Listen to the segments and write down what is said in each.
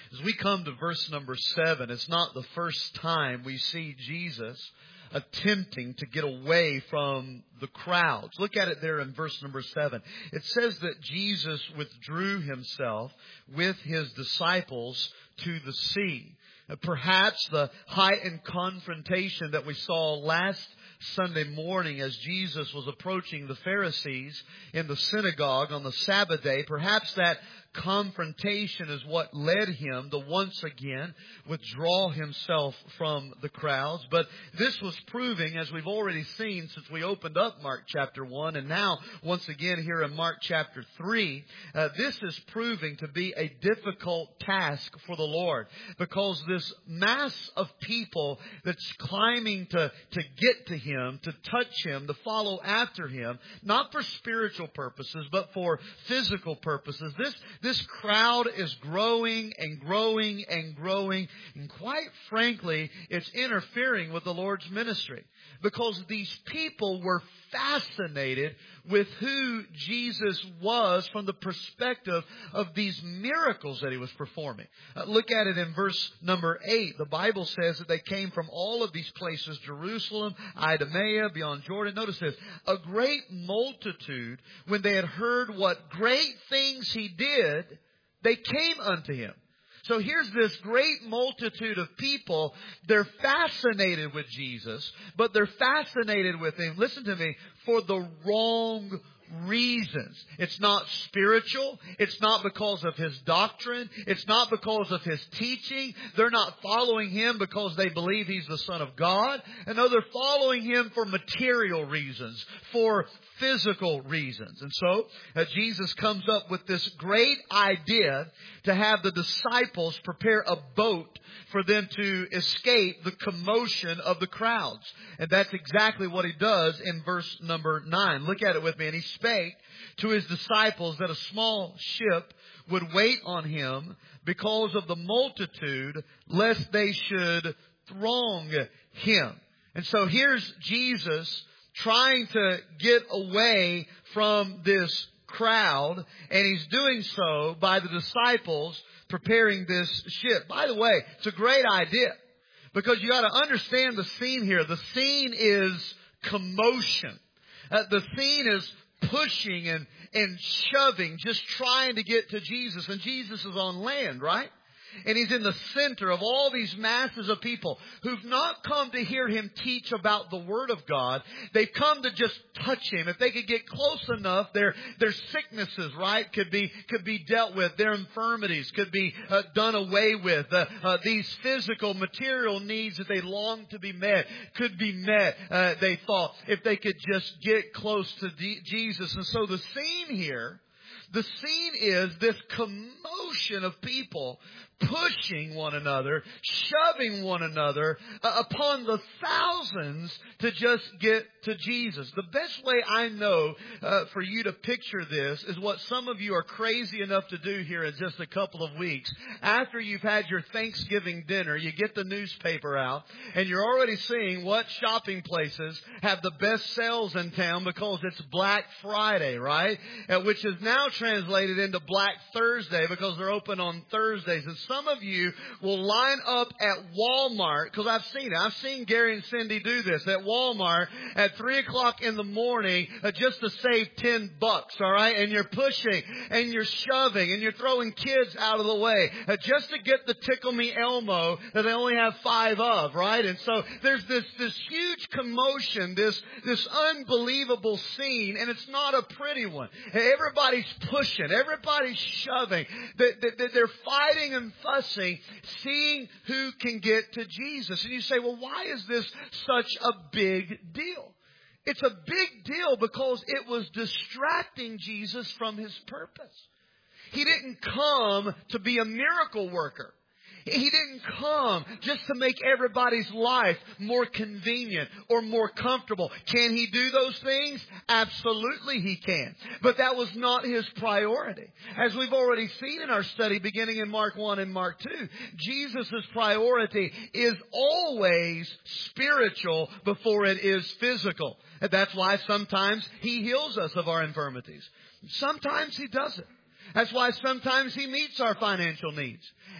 As we come to verse number 7, it's not the first time we see Jesus attempting to get away from the crowds. Look at it there in verse number 7. It says that Jesus withdrew himself with his disciples to the sea. Perhaps the heightened confrontation that we saw last Sunday morning as Jesus was approaching the Pharisees in the synagogue on the Sabbath day, perhaps that confrontation is what led him to once again withdraw himself from the crowds. But this was proving, as we've already seen since we opened up Mark chapter 1, and now once again here in Mark chapter 3, this is proving to be a difficult task for the Lord, because this mass of people that's climbing to get to him, to touch him, to follow after him, not for spiritual purposes, but for physical purposes. This crowd is growing and growing and growing. And quite frankly, it's interfering with the Lord's ministry, because these people were fascinated with who Jesus was from the perspective of these miracles that he was performing. Look at it in verse number 8. The Bible says that they came from all of these places, Jerusalem, Idumea, beyond Jordan. Notice this. A great multitude, when they had heard what great things he did, they came unto him. So here's this great multitude of people. They're fascinated with Jesus, but they're fascinated with him, listen to me, for the wrong reasons. It's not spiritual. It's not because of his doctrine. It's not because of his teaching. They're not following him because they believe he's the Son of God. And no, they're following him for material reasons, for physical reasons. And so Jesus comes up with this great idea to have the disciples prepare a boat for them to escape the commotion of the crowds. And that's exactly what he does in verse number 9. Look at it with me. And he spake to his disciples that a small ship would wait on him because of the multitude, lest they should throng him. And so here's Jesus trying to get away from this crowd, and he's doing so by the disciples preparing this ship. By the way, it's a great idea, because you got to understand the scene here. The scene is commotion. The scene is pushing and shoving, just trying to get to Jesus. And Jesus is on land, right? And he's in the center of all these masses of people who've not come to hear him teach about the Word of God. They've come to just touch him. If they could get close enough, their sicknesses, right, could be dealt with. Their infirmities could be done away with. These physical, material needs that they long to be met could be met, they thought, if they could just get close to Jesus. And so the scene here, the scene is this commotion of people pushing one another, shoving one another upon the thousands to just get to Jesus. The best way I know for you to picture this is what some of you are crazy enough to do here in just a couple of weeks. After you've had your Thanksgiving dinner, you get the newspaper out, and you're already seeing what shopping places have the best sales in town because it's Black Friday, right? Which is now translated into Black Thursday because they're open on Thursdays. And some of you will line up at Walmart, because I've seen it. I've seen Gary and Cindy do this at Walmart at 3 o'clock in the morning just to save $10, all right? And you're pushing and you're shoving and you're throwing kids out of the way just to get the Tickle Me Elmo that they only have 5 of, right? And so there's this huge commotion, this unbelievable scene, and it's not a pretty one. Everybody's pushing, everybody's shoving. They're fighting and fussing, seeing who can get to Jesus. And you say, well, why is this such a big deal? It's a big deal because it was distracting Jesus from his purpose. He didn't come to be a miracle worker. He didn't come just to make everybody's life more convenient or more comfortable. Can he do those things? Absolutely he can. But that was not his priority. As we've already seen in our study beginning in Mark 1 and Mark 2, Jesus' priority is always spiritual before it is physical. And that's why sometimes he heals us of our infirmities. Sometimes he doesn't. That's why sometimes he meets our financial needs.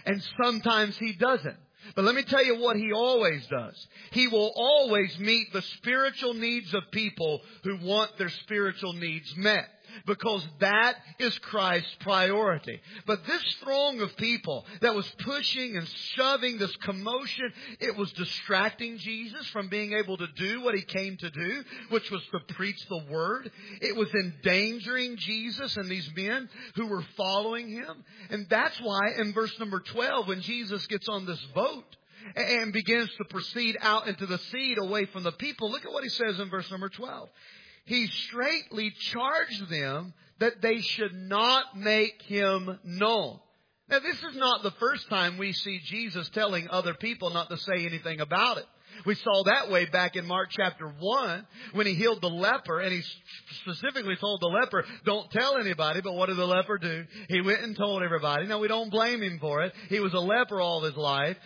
and sometimes He doesn't. But let me tell you what He always does. He will always meet the spiritual needs of people who want their spiritual needs met. Because that is Christ's priority. But this throng of people that was pushing and shoving, this commotion, it was distracting Jesus from being able to do what He came to do, which was to preach the Word. It was endangering Jesus and these men who were following Him. And that's why in verse number 12, when Jesus gets on this boat and begins to proceed out into the sea away from the people, look at what He says in verse number 12. He straitly charged them that they should not make Him known. Now, this is not the first time we see Jesus telling other people not to say anything about it. We saw that way back in Mark chapter 1 when He healed the leper, and He specifically told the leper, don't tell anybody. But what did the leper do? He went and told everybody. Now, we don't blame him for it. He was a leper all his life,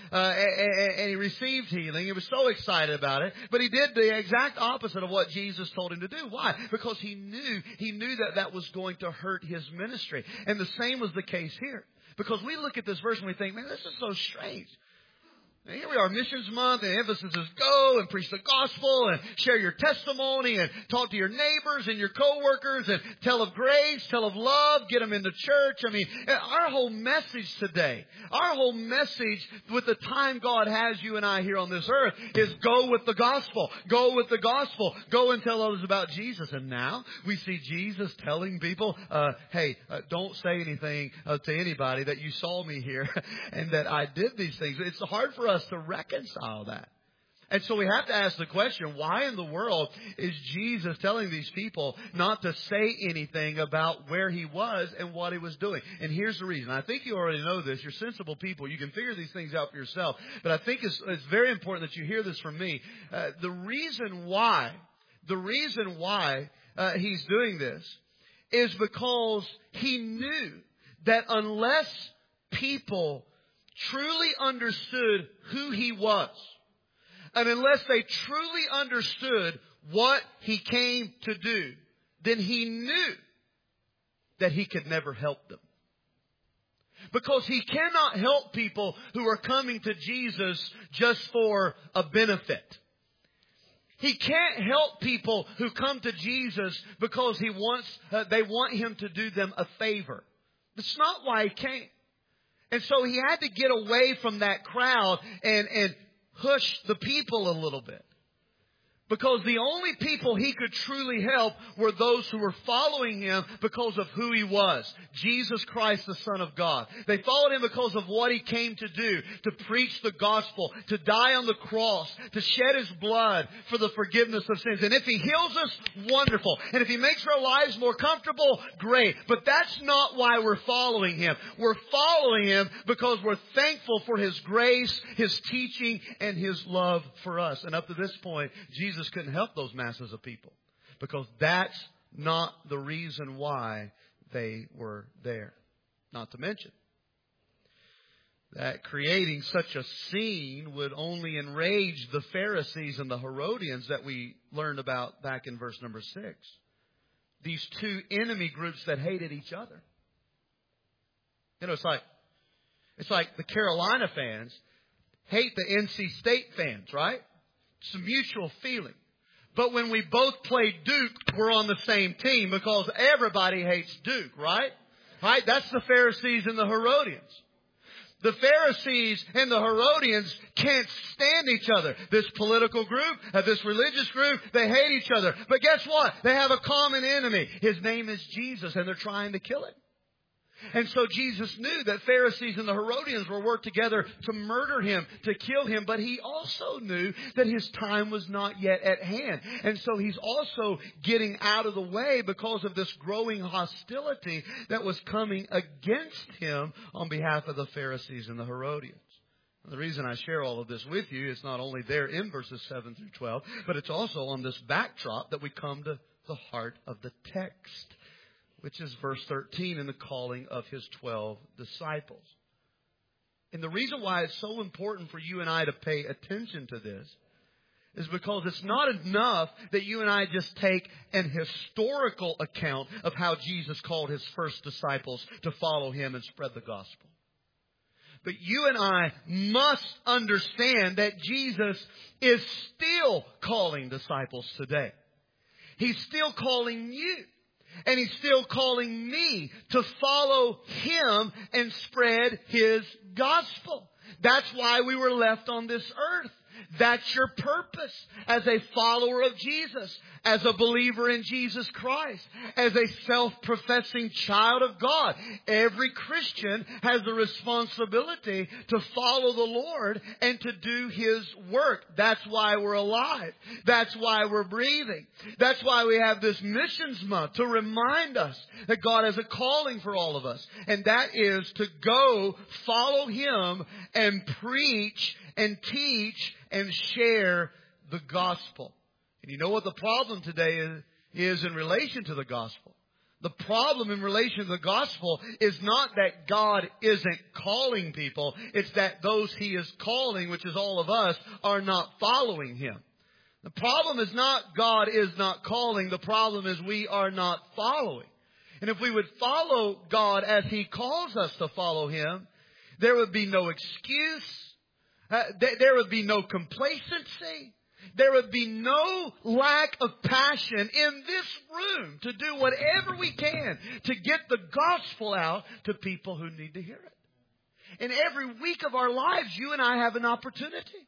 and he received healing. He was so excited about it. But he did the exact opposite of what Jesus told him to do. Why? Because he knew that was going to hurt his ministry. And the same was the case here. Because we look at this verse and we think, man, this is so strange. And here we are, Missions Month, and the emphasis is go and preach the gospel and share your testimony and talk to your neighbors and your coworkers and tell of grace, tell of love, get them into church. I mean, our whole message today, our whole message with the time God has you and I here on this earth is go with the gospel. Go with the gospel. Go and tell others about Jesus. And now we see Jesus telling people, hey, don't say anything to anybody that you saw me here and that I did these things. It's hard for us to reconcile that. And so we have to ask the question, why in the world is Jesus telling these people not to say anything about where He was and what He was doing? And here's the reason. I think you already know this. You're sensible people. You can figure these things out for yourself. But I think it's very important that you hear this from me. The reason why He's doing this is because He knew that unless people truly understood who He was, and unless they truly understood what He came to do, then He knew that He could never help them. Because He cannot help people who are coming to Jesus just for a benefit. He can't help people who come to Jesus because they want Him to do them a favor. That's not why He came. And so He had to get away from that crowd and push the people a little bit. Because the only people He could truly help were those who were following Him because of who He was. Jesus Christ, the Son of God. They followed Him because of what He came to do. To preach the gospel. To die on the cross. To shed His blood for the forgiveness of sins. And if He heals us, wonderful. And if He makes our lives more comfortable, great. But that's not why we're following Him. We're following Him because we're thankful for His grace, His teaching, and His love for us. And up to this point, Jesus couldn't help those masses of people because that's not the reason why they were there. Not to mention that creating such a scene would only enrage the Pharisees and the Herodians that we learned about back in verse number 6. These two enemy groups that hated each other. You know, it's like the Carolina fans hate the NC State fans, right? It's a mutual feeling. But when we both play Duke, we're on the same team because everybody hates Duke, right? Right? That's the Pharisees and the Herodians. The Pharisees and the Herodians can't stand each other. This political group, this religious group, they hate each other. But guess what? They have a common enemy. His name is Jesus, and they're trying to kill Him. And so Jesus knew that Pharisees and the Herodians were worked together to murder Him, to kill Him. But He also knew that His time was not yet at hand. And so He's also getting out of the way because of this growing hostility that was coming against Him on behalf of the Pharisees and the Herodians. The reason I share all of this with you is not only there in verses 7 through 12, but it's also on this backdrop that we come to the heart of the text, which is verse 13 in the calling of His 12 disciples. And the reason why it's so important for you and I to pay attention to this is because it's not enough that you and I just take an historical account of how Jesus called His first disciples to follow Him and spread the gospel. But you and I must understand that Jesus is still calling disciples today. He's still calling you. And He's still calling me to follow Him and spread His gospel. That's why we were left on this earth. That's your purpose as a follower of Jesus, as a believer in Jesus Christ, as a self-professing child of God. Every Christian has the responsibility to follow the Lord and to do His work. That's why we're alive. That's why we're breathing. That's why we have this missions month, to remind us that God has a calling for all of us. And that is to go follow Him and preach and teach and share the gospel. And you know what the problem today is in relation to the gospel? The problem in relation to the gospel is not that God isn't calling people. It's that those He is calling, which is all of us, are not following Him. The problem is not God is not calling. The problem is we are not following. And if we would follow God as He calls us to follow Him, there would be no excuse. There would be no complacency. There would be no lack of passion in this room to do whatever we can to get the gospel out to people who need to hear it. And every week of our lives, you and I have an opportunity.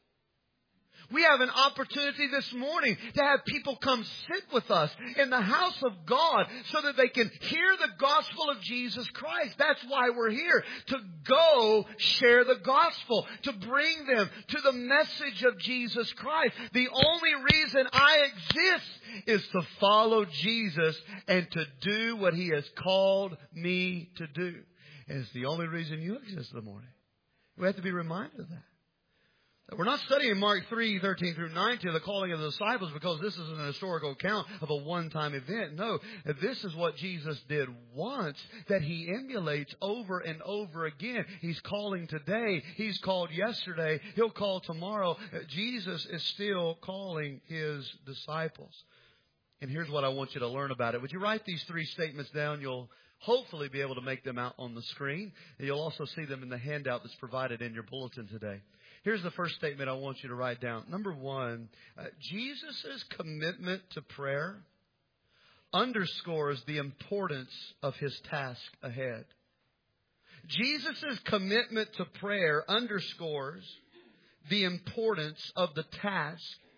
We have an opportunity this morning to have people come sit with us in the house of God so that they can hear the gospel of Jesus Christ. That's why we're here, to go share the gospel, to bring them to the message of Jesus Christ. The only reason I exist is to follow Jesus and to do what He has called me to do. And it's the only reason you exist in the morning. We have to be reminded of that. We're not studying Mark 3:13 through 19, the calling of the disciples, because this is an historical account of a one-time event. No, this is what Jesus did once that He emulates over and over again. He's calling today. He's called yesterday. He'll call tomorrow. Jesus is still calling His disciples. And here's what I want you to learn about it. Would you write these three statements down? You'll hopefully be able to make them out on the screen. And you'll also see them in the handout that's provided in your bulletin today. Here's the first statement I want you to write down. Number one, Jesus' commitment to prayer underscores the importance of His task ahead. Jesus' commitment to prayer underscores the importance of the task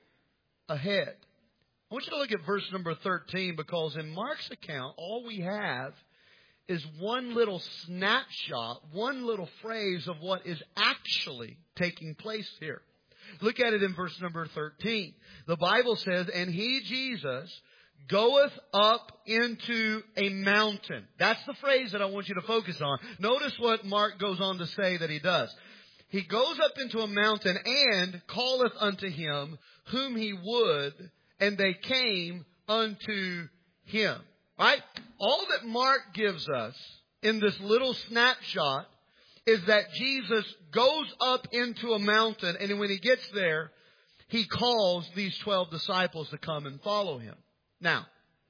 ahead. I want you to look at verse number 13, because in Mark's account, all we have is one little snapshot, one little phrase of what is actually taking place here. Look at it in verse number 13. The Bible says, and He, Jesus, goeth up into a mountain. That's the phrase that I want you to focus on. Notice what Mark goes on to say that He does. He goes up into a mountain and calleth unto Him whom He would, and they came unto Him. Right? All that Mark gives us in this little snapshot is that Jesus goes up into a mountain, and when He gets there, He calls these 12 disciples to come and follow Him. Now,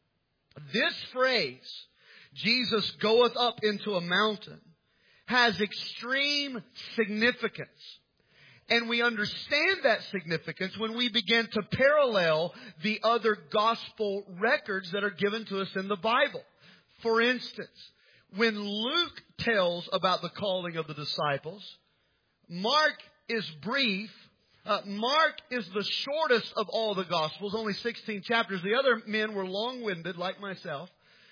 this phrase, Jesus goeth up into a mountain, has extreme significance. And we understand that significance when we begin to parallel the other gospel records that are given to us in the Bible. For instance, when Luke tells about the calling of the disciples, Mark is brief. Mark is the shortest of all the Gospels, only 16 chapters. The other men were long-winded, like myself.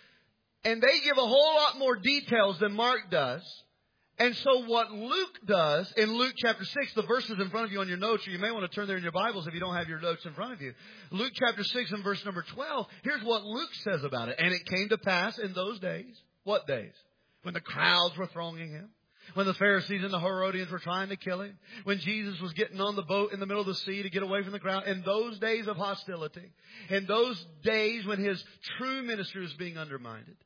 And they give a whole lot more details than Mark does. And so what Luke does in Luke chapter 6, the verses in front of you on your notes, or you may want to turn there in your Bibles if you don't have your notes in front of you. Luke chapter 6 and verse number 12, here's what Luke says about it. And it came to pass in those days. What days? When the crowds were thronging Him. When the Pharisees and the Herodians were trying to kill Him. When Jesus was getting on the boat in the middle of the sea to get away from the crowd. In those days of hostility. In those days when His true ministry was being undermined.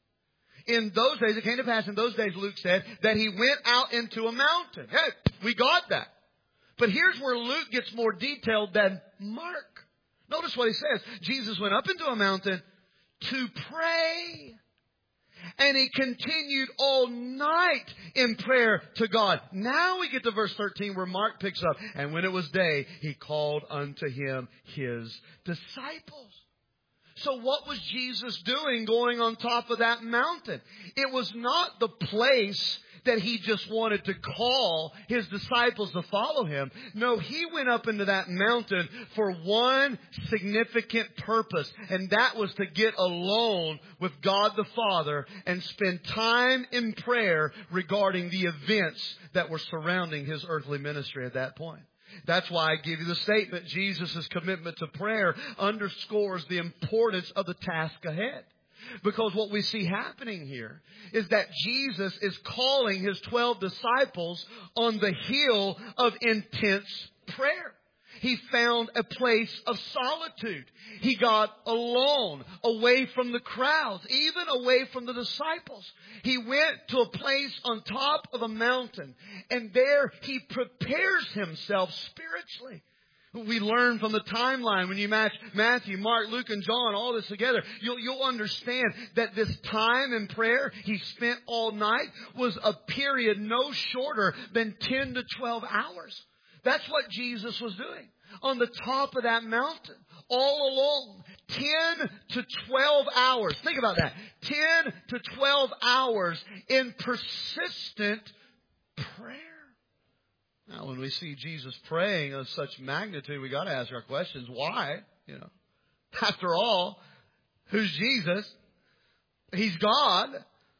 In those days, it came to pass in those days, Luke said, that He went out into a mountain. Hey, we got that. But here's where Luke gets more detailed than Mark. Notice what he says. Jesus went up into a mountain to pray. And he continued all night in prayer to God. Now we get to verse 13 where Mark picks up. And when it was day, he called unto him his disciples. So what was Jesus doing going on top of that mountain? It was not the place that he just wanted to call his disciples to follow him. No, he went up into that mountain for one significant purpose, and that was to get alone with God the Father and spend time in prayer regarding the events that were surrounding his earthly ministry at that point. That's why I give you the statement, Jesus' commitment to prayer underscores the importance of the task ahead. Because what we see happening here is that Jesus is calling his 12 disciples on the hill of intense prayer. He found a place of solitude. He got alone, away from the crowds, even away from the disciples. He went to a place on top of a mountain, and there he prepares himself spiritually. We learn from the timeline when you match Matthew, Mark, Luke, and John, all this together, you'll understand that this time in prayer he spent all night was a period no shorter than 10 to 12 hours. That's what Jesus was doing on the top of that mountain, all alone. 10 to 12 hours. Think about that. 10 to 12 hours in persistent prayer. Now, when we see Jesus praying of such magnitude, we got to ask our questions. Why? After all, who's Jesus? He's God.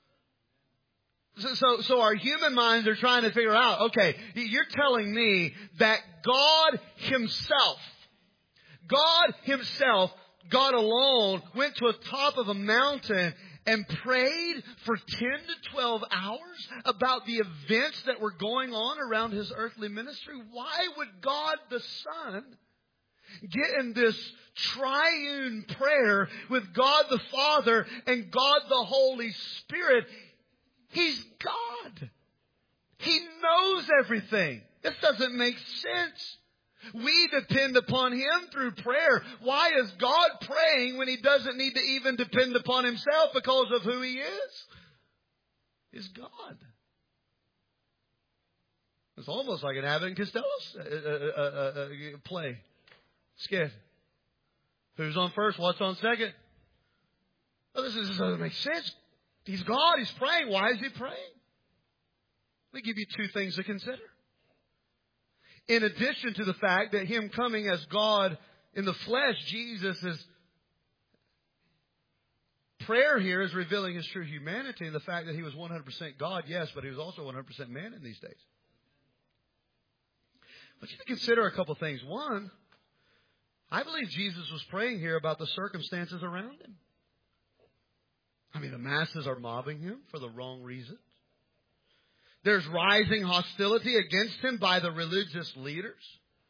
So our human minds are trying to figure out, okay, you're telling me that God Himself, God alone, went to the top of a mountain and prayed for 10 to 12 hours about the events that were going on around His earthly ministry? Why would God the Son get in this triune prayer with God the Father and God the Holy Spirit? He's God. He knows everything. This doesn't make sense. We depend upon Him through prayer. Why is God praying when He doesn't need to even depend upon Himself because of who He is? He's God. It's almost like an Abbott and Costello play. Skit. Who's on first? What's on second? Oh, this doesn't make sense. He's God. He's praying. Why is He praying? Let me give you two things to consider. In addition to the fact that Him coming as God in the flesh, Jesus' prayer here is revealing His true humanity and the fact that He was 100% God, yes, but He was also 100% man in these days. I want you to consider a couple things. One, I believe Jesus was praying here about the circumstances around Him. I mean, the masses are mobbing Him for the wrong reasons. There's rising hostility against Him by the religious leaders.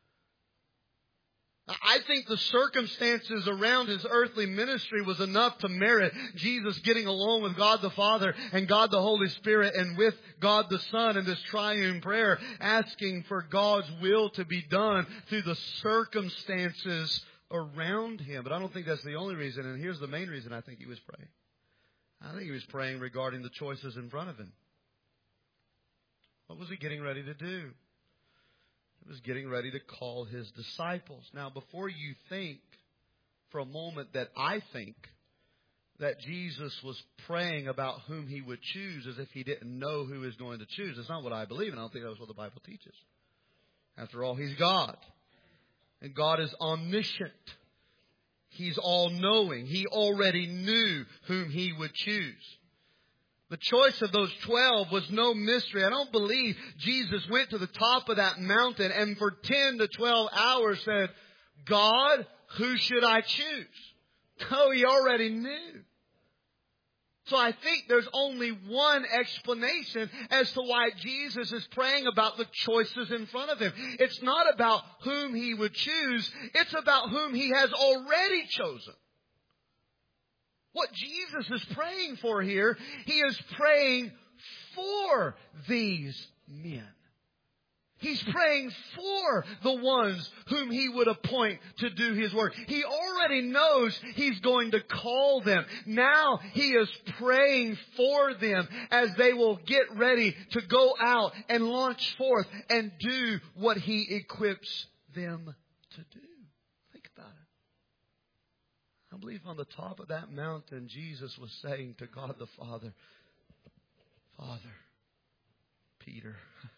I think the circumstances around His earthly ministry was enough to merit Jesus getting along with God the Father and God the Holy Spirit and with God the Son in this triune prayer, asking for God's will to be done through the circumstances around Him. But I don't think that's the only reason, and here's the main reason I think He was praying. I think He was praying regarding the choices in front of Him. What was He getting ready to do? He was getting ready to call His disciples. Now, before you think for a moment that I think that Jesus was praying about whom He would choose as if He didn't know who He was going to choose, that's not what I believe, and I don't think that's what the Bible teaches. After all, He's God. And God is omniscient. He's all-knowing. He already knew whom He would choose. The choice of those 12 was no mystery. I don't believe Jesus went to the top of that mountain and for 10 to 12 hours said, God, who should I choose? No, He already knew. So I think there's only one explanation as to why Jesus is praying about the choices in front of Him. It's not about whom He would choose. It's about whom He has already chosen. What Jesus is praying for here, He is praying for these men. He's praying for the ones whom He would appoint to do His work. He already knows He's going to call them. Now He is praying for them as they will get ready to go out and launch forth and do what He equips them to do. Think about it. I believe on the top of that mountain, Jesus was saying to God the Father, Father, Peter,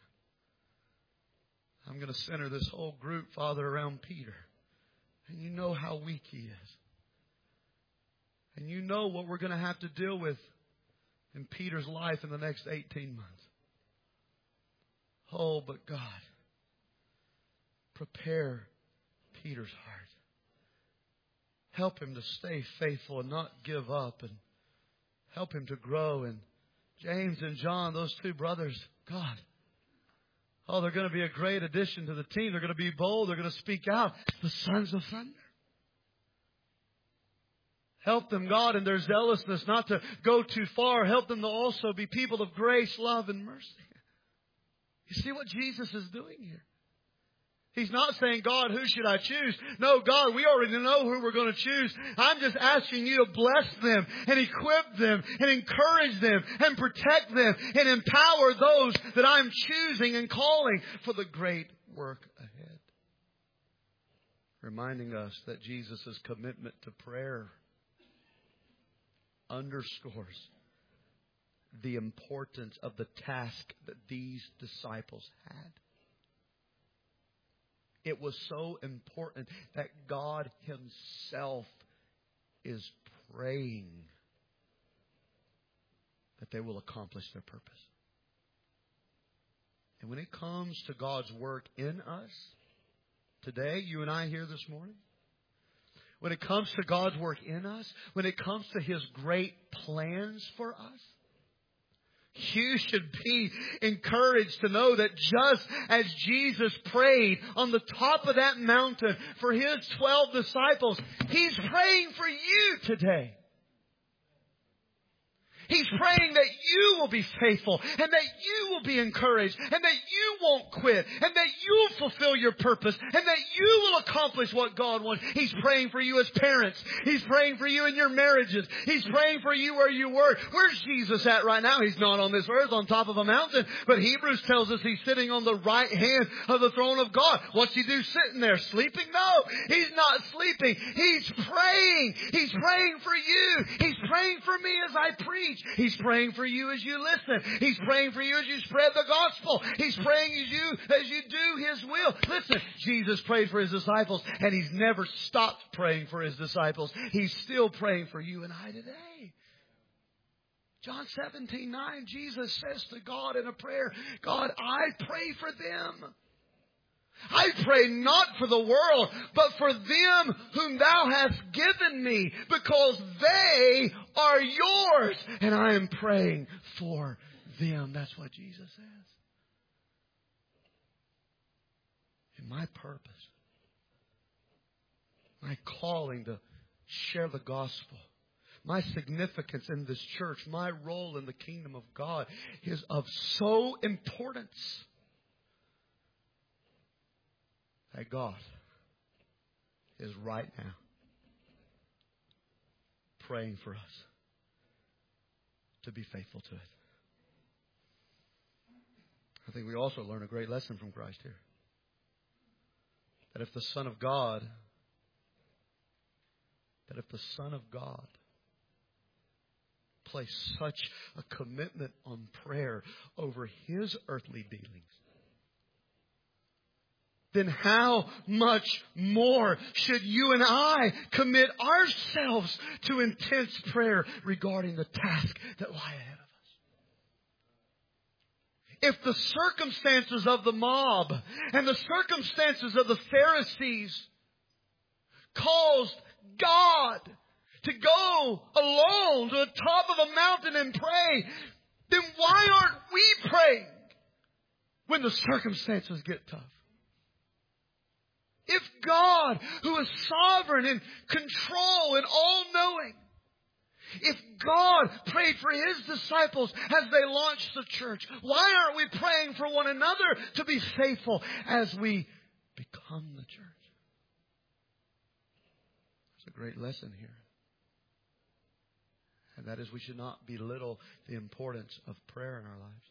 I'm going to center this whole group, Father, around Peter. And you know how weak he is. And you know what we're going to have to deal with in Peter's life in the next 18 months. Oh, but God, prepare Peter's heart. Help him to stay faithful and not give up. And help him to grow. And James and John, those two brothers, God, oh, they're going to be a great addition to the team. They're going to be bold. They're going to speak out. The sons of thunder. Help them, God, in their zealousness not to go too far. Help them to also be people of grace, love, and mercy. You see what Jesus is doing here? He's not saying, God, who should I choose? No, God, we already know who we're going to choose. I'm just asking you to bless them and equip them and encourage them and protect them and empower those that I'm choosing and calling for the great work ahead. Reminding us that Jesus' commitment to prayer underscores the importance of the task that these disciples had. It was so important that God Himself is praying that they will accomplish their purpose. And when it comes to God's work in us, today, you and I here this morning, when it comes to God's work in us, when it comes to His great plans for us, you should be encouraged to know that just as Jesus prayed on the top of that mountain for His 12 disciples, He's praying for you today. He's praying that you will be faithful and that you will be encouraged and that you won't quit and that you'll fulfill your purpose and that you will accomplish what God wants. He's praying for you as parents. He's praying for you in your marriages. He's praying for you where you work. Where's Jesus at right now? He's not on this earth on top of a mountain, but Hebrews tells us He's sitting on the right hand of the throne of God. What's He do sitting there? Sleeping? No, He's not sleeping. He's praying. He's praying for you. He's praying for me as I preach. He's praying for you as you listen. He's praying for you as you spread the gospel. He's praying as you do His will. Listen, Jesus prayed for His disciples, and He's never stopped praying for His disciples. He's still praying for you and I today. John 17:9, Jesus says to God in a prayer, God, I pray for them. I pray not for the world, but for them whom Thou hast given me, because they are Yours, and I am praying for them. That's what Jesus says. And my purpose, my calling to share the gospel, my significance in this church, my role in the kingdom of God is of so importance that God is right now praying for us to be faithful to it. I think we also learn a great lesson from Christ here. That if the Son of God placed such a commitment on prayer over His earthly dealings, then how much more should you and I commit ourselves to intense prayer regarding the task that lie ahead of us? If the circumstances of the mob and the circumstances of the Pharisees caused God to go alone to the top of a mountain and pray, then why aren't we praying when the circumstances get tough? If God, who is sovereign and control and all-knowing, If God prayed for His disciples as they launched the church, why aren't we praying for one another to be faithful as we become the church? There's a great lesson here. And that is, we should not belittle the importance of prayer in our lives.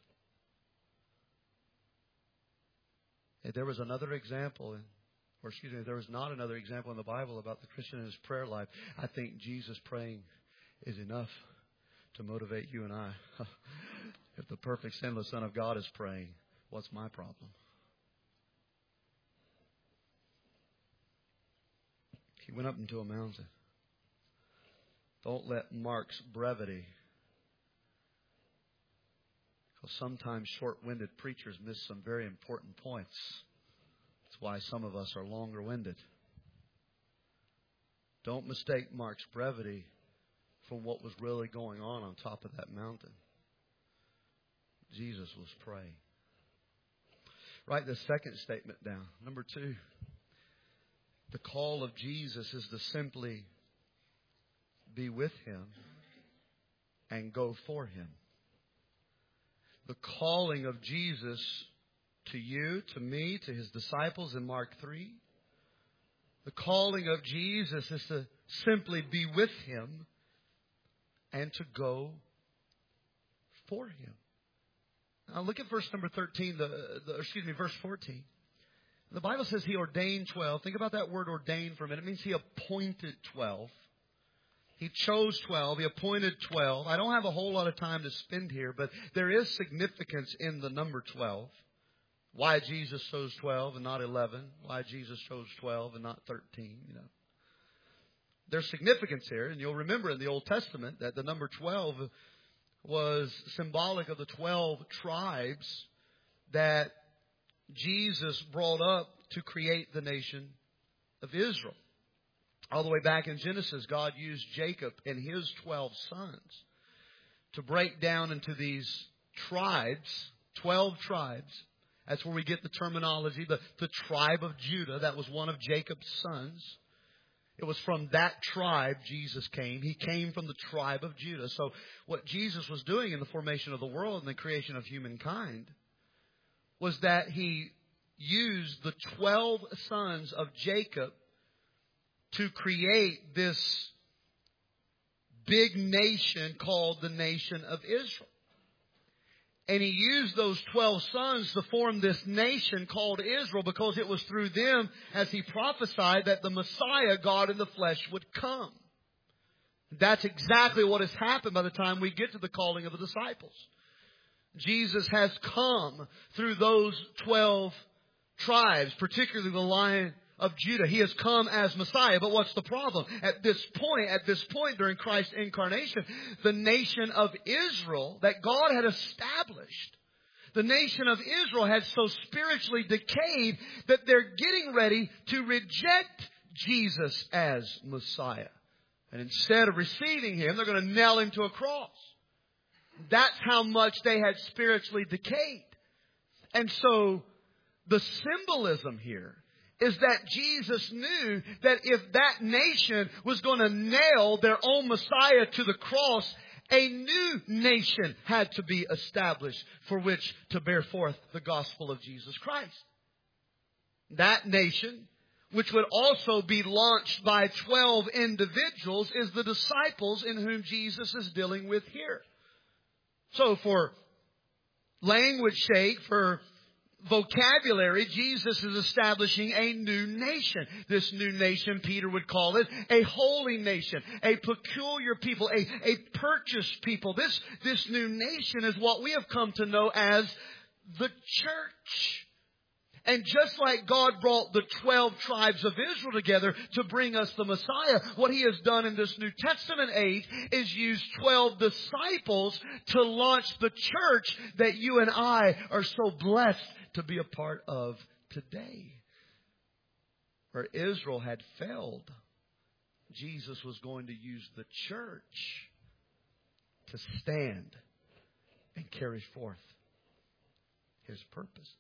If there was another example, there was not another example in the Bible about the Christian and his prayer life, I think Jesus praying is enough to motivate you and I. If the perfect, sinless Son of God is praying, what's my problem? He went up into a mountain. Don't let Mark's brevity, because sometimes short-winded preachers miss some very important points. That's why some of us are longer-winded. Don't mistake Mark's brevity from what was really going on top of that mountain. Jesus was praying. Write the second statement down. Number 2. The call of Jesus is to simply be with Him and go for Him. The calling of Jesus to you, to me, to His disciples in Mark 3. The calling of Jesus is to simply be with Him and to go for Him. Now look at verse number 13, verse 14. The Bible says He ordained 12. Think about that word ordained for a minute. It means He appointed 12. He chose 12. He appointed 12. I don't have a whole lot of time to spend here, but there is significance in the number 12. Why Jesus chose 12 and not 11. Why Jesus chose 12 and not 13, There's significance here, and you'll remember in the Old Testament that the number 12 was symbolic of the 12 tribes that Jesus brought up to create the nation of Israel. All the way back in Genesis, God used Jacob and his 12 sons to break down into these tribes, 12 tribes. That's where we get the terminology, the tribe of Judah. That was one of Jacob's sons. It was from that tribe Jesus came. He came from the tribe of Judah. So what Jesus was doing in the formation of the world and the creation of humankind was that He used the 12 sons of Jacob to create this big nation called the nation of Israel. And He used those 12 sons to form this nation called Israel because it was through them, as He prophesied, that the Messiah, God in the flesh, would come. That's exactly what has happened by the time we get to the calling of the disciples. Jesus has come through those 12 tribes, particularly the Lion of Judah. He has come as Messiah. But what's the problem? At this point during Christ's incarnation, the nation of Israel that God had established, the nation of Israel had so spiritually decayed that they're getting ready to reject Jesus as Messiah. And instead of receiving Him, they're going to nail Him to a cross. That's how much they had spiritually decayed. And so the symbolism here is that Jesus knew that if that nation was going to nail their own Messiah to the cross, a new nation had to be established for which to bear forth the gospel of Jesus Christ. That nation, which would also be launched by 12 individuals, is the disciples in whom Jesus is dealing with here. So for language sake, for vocabulary, Jesus is establishing a new nation. This new nation, Peter would call it a holy nation, a peculiar people, a purchased people. This new nation is what we have come to know as the church. And just like God brought the 12 tribes of Israel together to bring us the Messiah, what He has done in this New Testament age is use 12 disciples to launch the church that you and I are so blessed to be a part of today. Where Israel had failed, Jesus was going to use the church to stand and carry forth His purposes.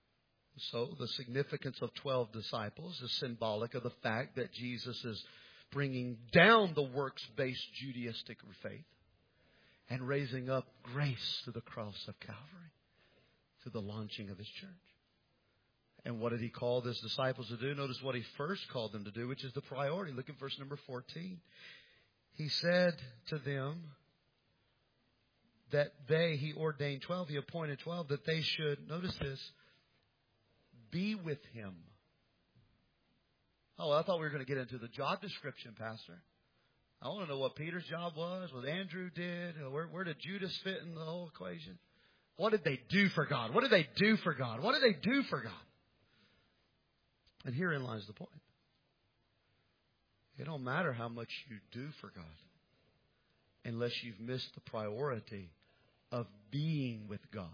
So the significance of 12 disciples is symbolic of the fact that Jesus is bringing down the works-based Judaistic faith and raising up grace through the cross of Calvary, through the launching of His church. And what did He call His disciples to do? Notice what He first called them to do, which is the priority. Look at verse number 14. He said to them that He ordained 12, He appointed 12, that they should, notice this, be with Him. Oh, I thought we were going to get into the job description, Pastor. I want to know what Peter's job was, what Andrew did, where did Judas fit in the whole equation? What did they do for God? What did they do for God? What did they do for God? And herein lies the point. It don't matter how much you do for God unless you've missed the priority of being with God.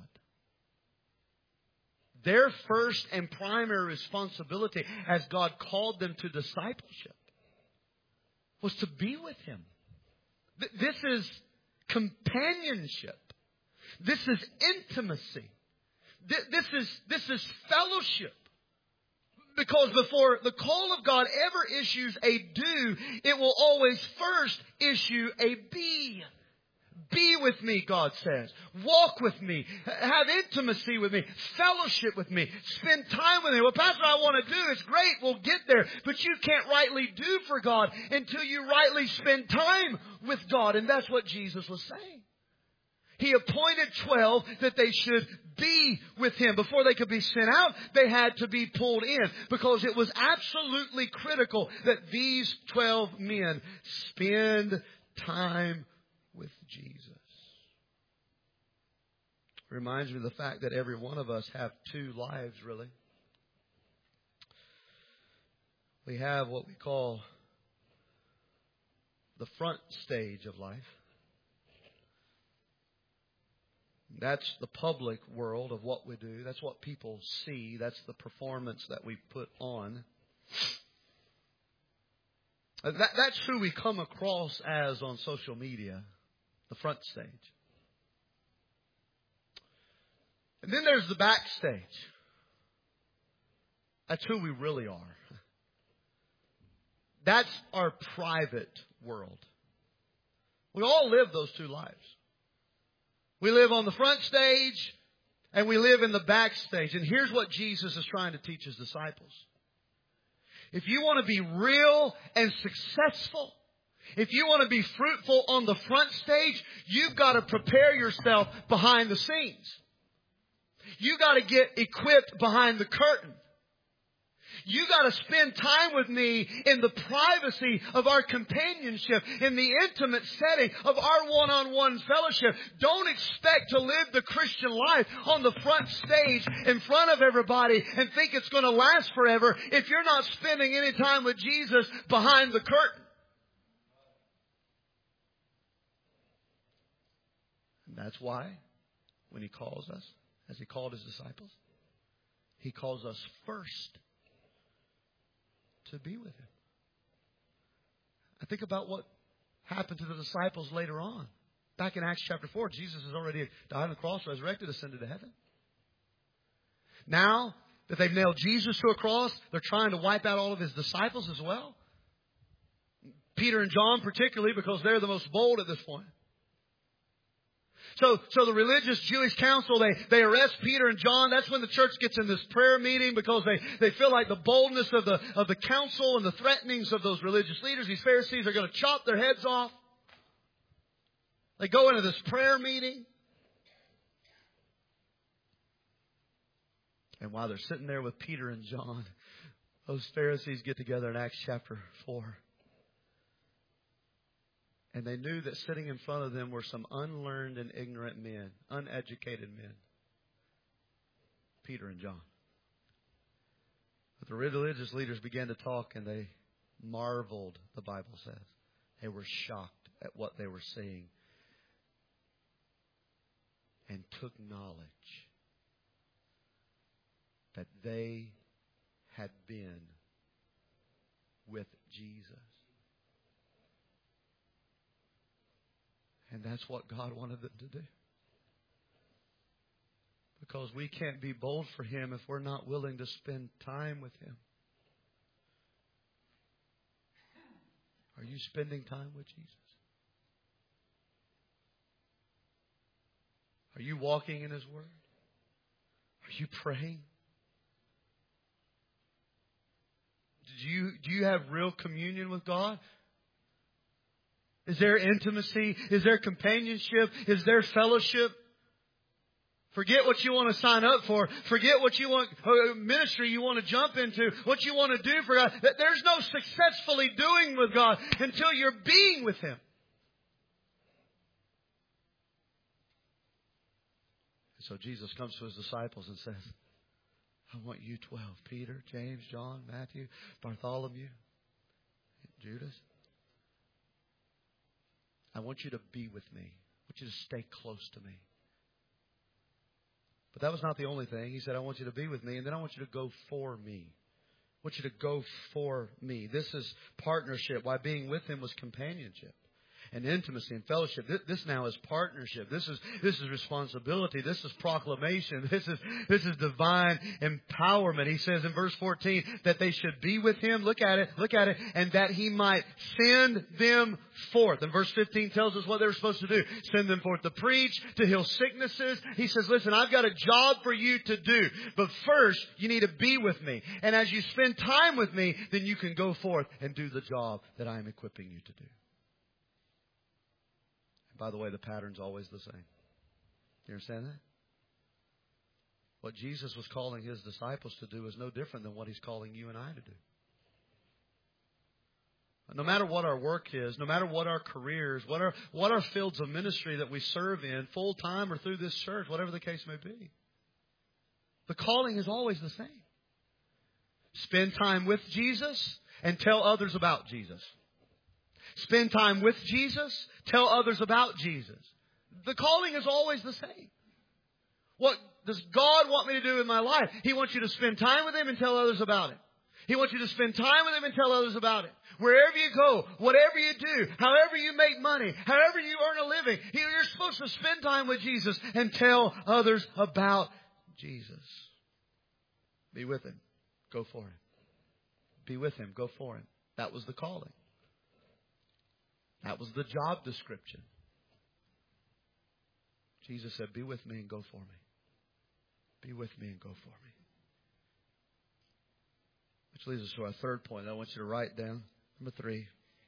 Their first and primary responsibility as God called them to discipleship was to be with Him. This is companionship. This is intimacy. This is fellowship. Because before the call of God ever issues a do, it will always first issue a be. Be with me, God says. Walk with me. Have intimacy with me. Fellowship with me. Spend time with me. Well, Pastor, I want to do. It's great. We'll get there. But you can't rightly do for God until you rightly spend time with God. And that's what Jesus was saying. He appointed 12 that they should be with Him. Before they could be sent out, they had to be pulled in. Because it was absolutely critical that these 12 men spend time with Jesus. Reminds me of the fact that every one of us have two lives, really. We have what we call the front stage of life. That's the public world of what we do. That's what people see. That's the performance that we put on. That's who we come across as on social media, the front stage. And then there's the backstage. That's who we really are. That's our private world. We all live those two lives. We live on the front stage and we live in the backstage. And here's what Jesus is trying to teach His disciples. If you want to be real and successful, if you want to be fruitful on the front stage, you've got to prepare yourself behind the scenes. You've got to get equipped behind the curtain. You got to spend time with me in the privacy of our companionship, in the intimate setting of our one-on-one fellowship. Don't expect to live the Christian life on the front stage in front of everybody and think it's going to last forever if you're not spending any time with Jesus behind the curtain. And that's why when He calls us, as He called His disciples, He calls us first to be with Him. I think about what happened to the disciples later on. Back in Acts chapter 4, Jesus has already died on the cross, resurrected, ascended to heaven. Now that they've nailed Jesus to a cross, they're trying to wipe out all of His disciples as well. Peter and John particularly, because they're the most bold at this point. So the religious Jewish council, they arrest Peter and John. That's when the church gets in this prayer meeting because they feel like the boldness of the council and the threatenings of those religious leaders, these Pharisees, are going to chop their heads off. They go into this prayer meeting. And while they're sitting there with Peter and John, those Pharisees get together in Acts chapter 4. And they knew that sitting in front of them were some unlearned and ignorant men, uneducated men. Peter and John. But the religious leaders began to talk and they marveled, the Bible says. They were shocked at what they were seeing and took knowledge that they had been with Jesus. And that's what God wanted them to do. Because we can't be bold for Him if we're not willing to spend time with Him. Are you spending time with Jesus? Are you walking in His Word? Are you praying? Do you have real communion with God? Is there intimacy? Is there companionship? Is there fellowship? Forget what you want to sign up for. Forget what you want, ministry you want to jump into, what you want to do for God. There's no successfully doing with God until you're being with Him. So Jesus comes to His disciples and says, I want you 12, Peter, James, John, Matthew, Bartholomew, Judas. I want you to be with me. I want you to stay close to me. But that was not the only thing. He said, I want you to be with me, and then I want you to go for me. I want you to go for me. This is partnership. Why being with Him was companionship and intimacy and fellowship. This now is partnership. This is responsibility. This is proclamation. This is divine empowerment. He says in verse 14 that they should be with Him. Look at it. And that He might send them forth. And verse 15 tells us what they were supposed to do. Send them forth to preach, to heal sicknesses. He says, listen, I've got a job for you to do. But first, you need to be with me. And as you spend time with me, then you can go forth and do the job that I am equipping you to do. By the way, the pattern's always the same. You understand that? What Jesus was calling His disciples to do is no different than what He's calling you and I to do. No matter what our work is, no matter what our careers, what our fields of ministry that we serve in, full time or through this church, whatever the case may be, the calling is always the same. Spend time with Jesus and tell others about Jesus. Spend time with Jesus. Tell others about Jesus. The calling is always the same. What does God want me to do in my life? He wants you to spend time with Him and tell others about it. He wants you to spend time with Him and tell others about it. Wherever you go, whatever you do, however you make money, however you earn a living, you're supposed to spend time with Jesus and tell others about Jesus. Be with Him. Go for Him. Be with Him. Go for Him. That was the calling. That was the job description. Jesus said, be with me and go for me. Be with me and go for me. Which leads us to our third point. I want you to write down. Number 3.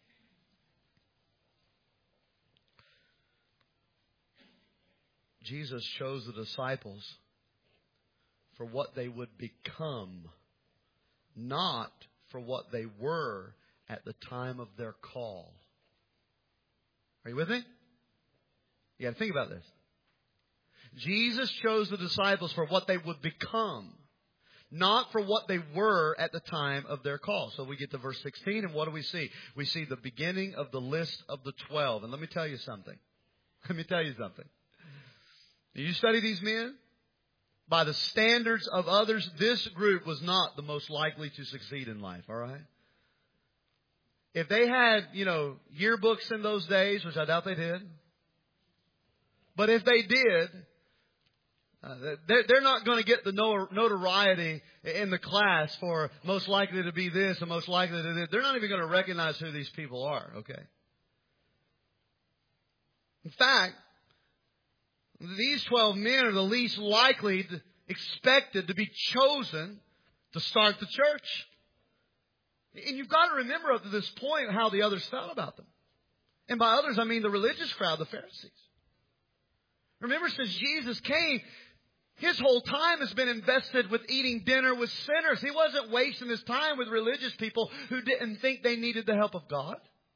Jesus chose the disciples for what they would become, not for what they were at the time of their call. Are you with me? You got to think about this. Jesus chose the disciples for what they would become, not for what they were at the time of their call. So we get to verse 16, and what do we see? We see the beginning of the list of the 12. And let me tell you something. You study these men? By the standards of others, this group was not the most likely to succeed in life, all right? If they had, yearbooks in those days, which I doubt they did, but if they did, they're not going to get the notoriety in the class for most likely to be this and most likely to this. They're not even going to recognize who these people are, okay? In fact, these 12 men are the least likely expected to be chosen to start the church. And you've got to remember up to this point how the others felt about them. And by others, I mean the religious crowd, the Pharisees. Remember, since Jesus came, His whole time has been invested with eating dinner with sinners. He wasn't wasting His time with religious people who didn't think they needed the help of God.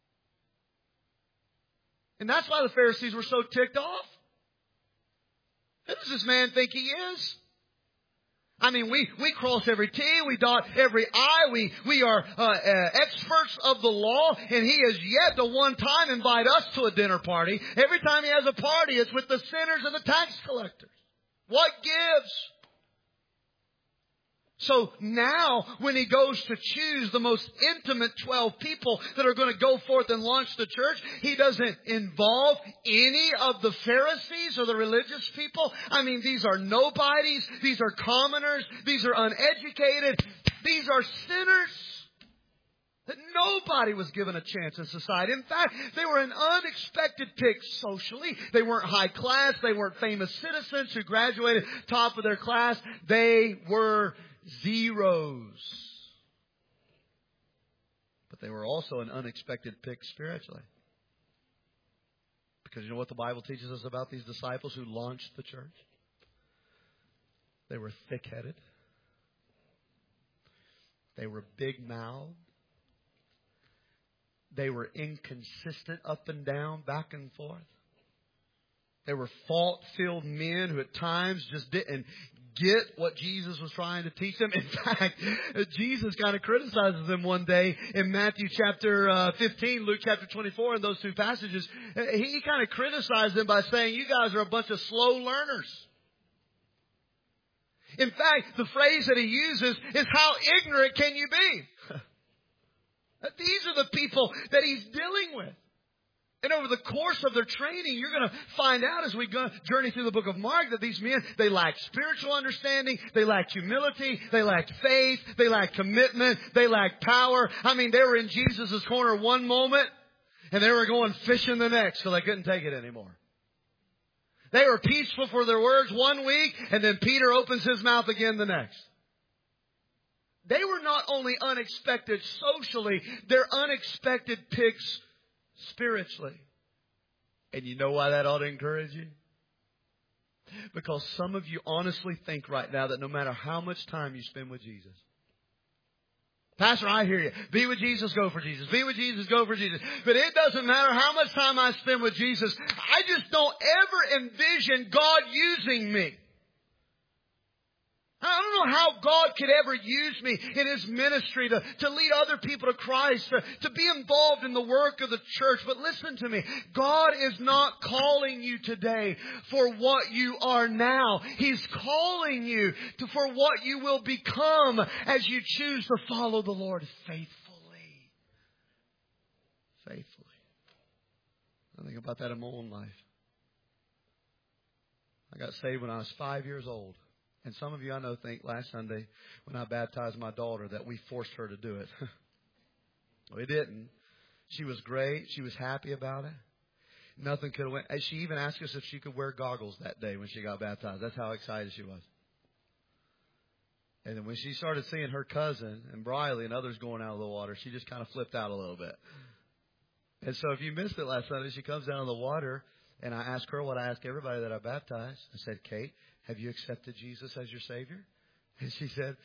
And that's why the Pharisees were so ticked off. Who does this man think he is? I mean, we cross every T, we dot every I, we are experts of the law, and he has yet to one time invite us to a dinner party. Every time he has a party, it's with the sinners and the tax collectors. What gives? So now, when he goes to choose the most intimate 12 people that are going to go forth and launch the church, he doesn't involve any of the Pharisees or the religious people. I mean, these are nobodies. These are commoners. These are uneducated. These are sinners. That nobody was given a chance in society. In fact, they were an unexpected pick socially. They weren't high class. They weren't famous citizens who graduated top of their class. They were zeros. But they were also an unexpected pick spiritually. Because you know what the Bible teaches us about these disciples who launched the church? They were thick-headed. They were big-mouthed. They were inconsistent up and down, back and forth. They were fault-filled men who at times just didn't get what Jesus was trying to teach them. In fact, Jesus kind of criticizes them one day in Matthew chapter 15, Luke chapter 24, in those two passages. He kind of criticized them by saying, you guys are a bunch of slow learners. In fact, the phrase that he uses is, how ignorant can you be? These are the people that he's dealing with. And over the course of their training, you're going to find out as we go journey through the book of Mark that these men, they lacked spiritual understanding, they lacked humility, they lacked faith, they lacked commitment, they lacked power. I mean, they were in Jesus' corner one moment, and they were going fishing the next because they couldn't take it anymore. They were peaceful for their words one week, and then Peter opens his mouth again the next. They were not only unexpected socially, they're unexpected picks spiritually. And you know why that ought to encourage you? Because some of you honestly think right now that no matter how much time you spend with Jesus, Pastor, I hear you. Be with Jesus, go for Jesus. Be with Jesus, go for Jesus. But it doesn't matter how much time I spend with Jesus. I just don't ever envision God using me. I don't know how God could ever use me in His ministry to lead other people to Christ, to be involved in the work of the church. But listen to me. God is not calling you today for what you are now. He's calling you for what you will become as you choose to follow the Lord faithfully. Faithfully. I think about that in my own life. I got saved when I was 5 years old. And some of you I know think last Sunday when I baptized my daughter that we forced her to do it. We didn't. She was great. She was happy about it. Nothing could have went. She even asked us if she could wear goggles that day when she got baptized. That's how excited she was. And then when she started seeing her cousin and Briley and others going out of the water, she just kind of flipped out a little bit. And so if you missed it last Sunday, she comes down in the water and I asked her what I asked everybody that I baptized. I said, Kate, have you accepted Jesus as your Savior? And she said,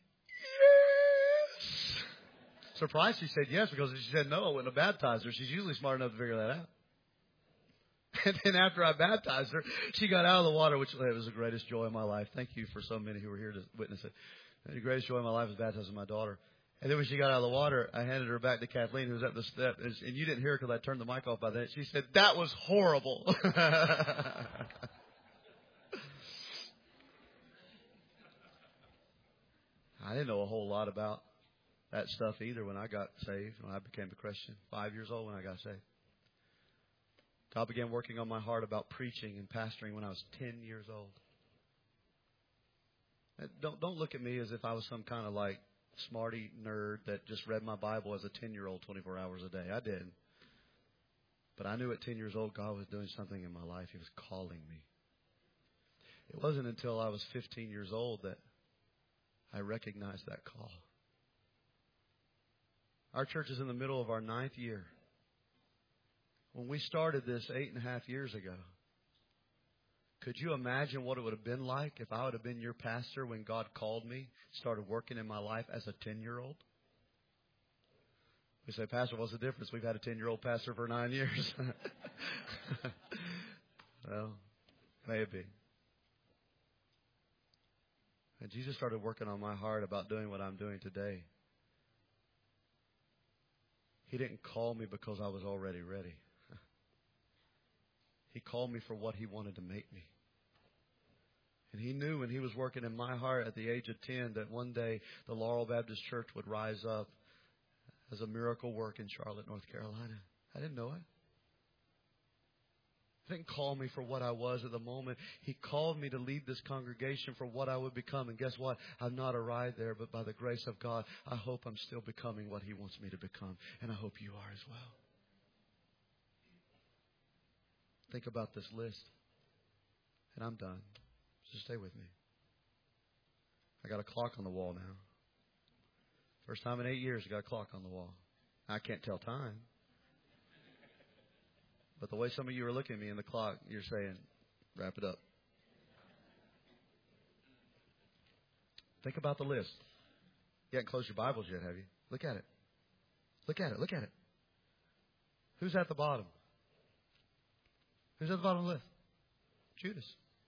yes. Surprised she said yes, because if she said no, I wouldn't have baptized her. She's usually smart enough to figure that out. And then after I baptized her, she got out of the water, which was the greatest joy of my life. Thank you for so many who were here to witness it. And the greatest joy of my life was baptizing my daughter. And then when she got out of the water, I handed her back to Kathleen, who was at the step. And you didn't hear her because I turned the mic off by then. She said, that was horrible. I didn't know a whole lot about that stuff either when I got saved, when I became a Christian. 5 years old when I got saved. God began working on my heart about preaching and pastoring when I was 10 years old. Don't look at me as if I was some kind of like smarty nerd that just read my Bible as a 10-year-old 24 hours a day. I didn't. But I knew at 10 years old God was doing something in my life. He was calling me. It wasn't until I was 15 years old that I recognized that call. Our church is in the middle of our 9th year. When we started this 8.5 years ago, could you imagine what it would have been like if I would have been your pastor when God called me, started working in my life as a 10-year-old? We say, Pastor, what's the difference? We've had a 10-year-old pastor for 9 years. Well, maybe. And Jesus started working on my heart about doing what I'm doing today. He didn't call me because I was already ready. He called me for what He wanted to make me. And He knew when He was working in my heart at the age of 10 that one day the Laurel Baptist Church would rise up as a miracle work in Charlotte, North Carolina. I didn't know it. He didn't call me for what I was at the moment. He called me to lead this congregation for what I would become. And guess what? I've not arrived there, but by the grace of God, I hope I'm still becoming what He wants me to become. And I hope you are as well. Think about this list. And I'm done. So stay with me. I got a clock on the wall now. First time in 8 years I got a clock on the wall. I can't tell time. But the way some of you are looking at me in the clock, you're saying, wrap it up. Think about the list. You haven't closed your Bibles yet, have you? Look at it. Look at it. Look at it. Who's at the bottom? Who's at the bottom of the list? Judas.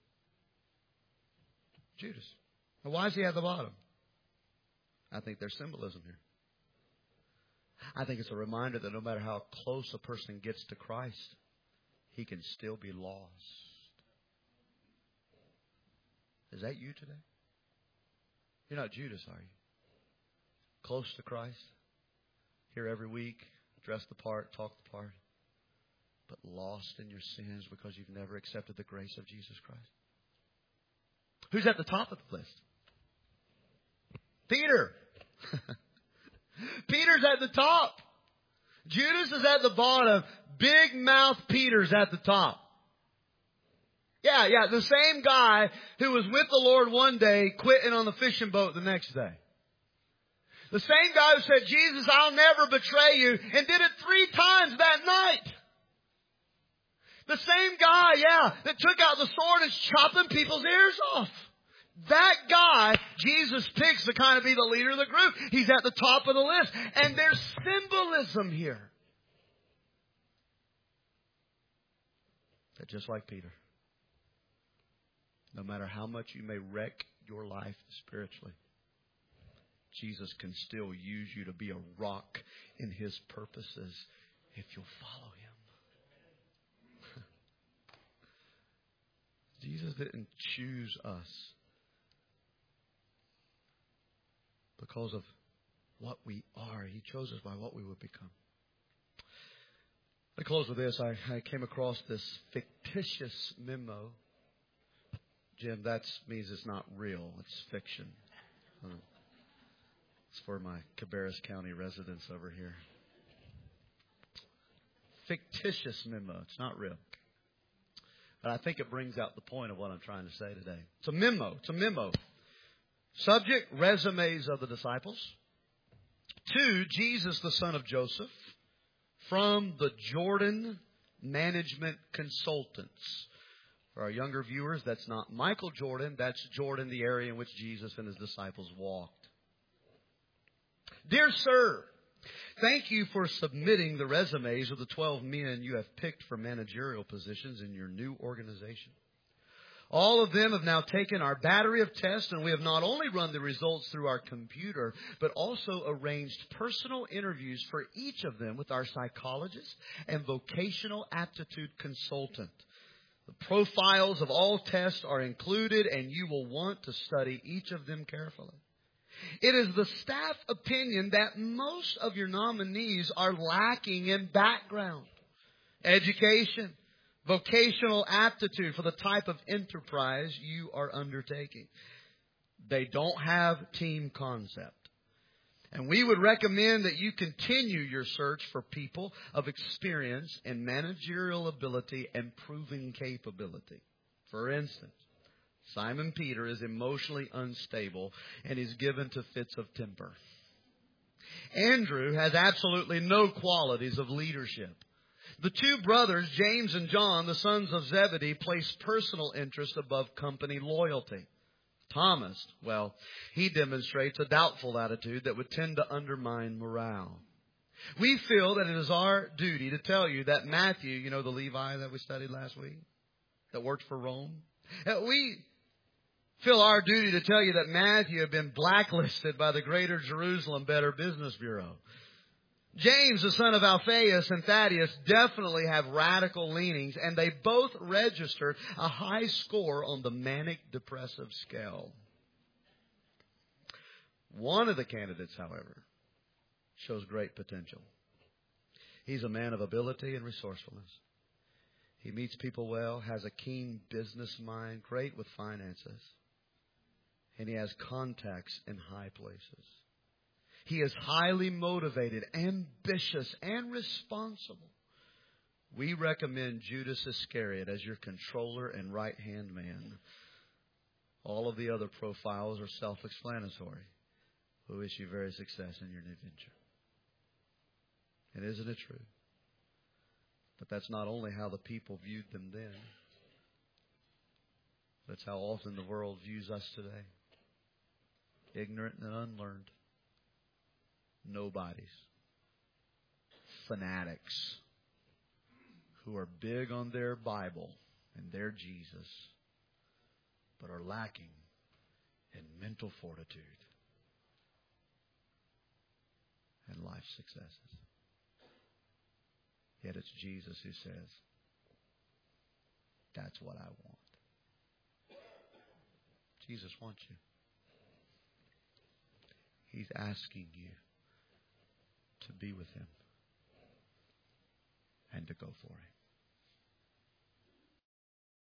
Judas. Now, why is he at the bottom? I think there's symbolism here. I think it's a reminder that no matter how close a person gets to Christ, he can still be lost. Is that you today? You're not Judas, are you? Close to Christ, here every week, dress the part, talk the part, but lost in your sins because you've never accepted the grace of Jesus Christ. Who's at the top of the list? Peter. Peter's at the top. Judas is at the bottom. Big mouth Peter's at the top. Yeah. The same guy who was with the Lord one day, quitting on the fishing boat the next day. The same guy who said, Jesus, I'll never betray you, and did it 3 times that night. The same guy, that took out the sword and is chopping people's ears off. That guy, Jesus picks to kind of be the leader of the group. He's at the top of the list. And there's symbolism here. That just like Peter, no matter how much you may wreck your life spiritually, Jesus can still use you to be a rock in His purposes if you'll follow Him. Jesus didn't choose us because of what we are. He chose us by what we would become. I close with this. I came across this fictitious memo. Jim, that means it's not real. It's fiction. It's for my Cabarrus County residents over here. Fictitious memo. It's not real. But I think it brings out the point of what I'm trying to say today. It's a memo. It's a memo. Subject, resumes of the disciples. 2, Jesus, the son of Joseph, from the Jordan Management Consultants. For our younger viewers, that's not Michael Jordan. That's Jordan, the area in which Jesus and His disciples walked. Dear sir, thank you for submitting the resumes of the 12 men you have picked for managerial positions in your new organization. All of them have now taken our battery of tests, and we have not only run the results through our computer, but also arranged personal interviews for each of them with our psychologist and vocational aptitude consultant. The profiles of all tests are included, and you will want to study each of them carefully. It is the staff opinion that most of your nominees are lacking in background, education, vocational aptitude for the type of enterprise you are undertaking. They don't have team concept. And we would recommend that you continue your search for people of experience in managerial ability and proven capability. For instance, Simon Peter is emotionally unstable and is given to fits of temper. Andrew has absolutely no qualities of leadership. The 2 brothers, James and John, the sons of Zebedee, place personal interest above company loyalty. Thomas, well, he demonstrates a doubtful attitude that would tend to undermine morale. We feel that it is our duty to tell you that Matthew, you know the Levi that we studied last week, that worked for Rome? We feel our duty to tell you that Matthew had been blacklisted by the Greater Jerusalem Better Business Bureau. James, the son of Alphaeus, and Thaddeus definitely have radical leanings, and they both registered a high score on the manic-depressive scale. One of the candidates, however, shows great potential. He's a man of ability and resourcefulness. He meets people well, has a keen business mind, great with finances. And he has contacts in high places. He is highly motivated, ambitious, and responsible. We recommend Judas Iscariot as your controller and right-hand man. All of the other profiles are self-explanatory. We wish you very success in your new venture. And isn't it true? But that's not only how the people viewed them then. That's how often the world views us today. Ignorant and unlearned. Nobodies. Fanatics. Who are big on their Bible and their Jesus, but are lacking in mental fortitude and life successes. Yet it's Jesus who says, that's what I want. Jesus wants you. He's asking you to be with Him and to go for it.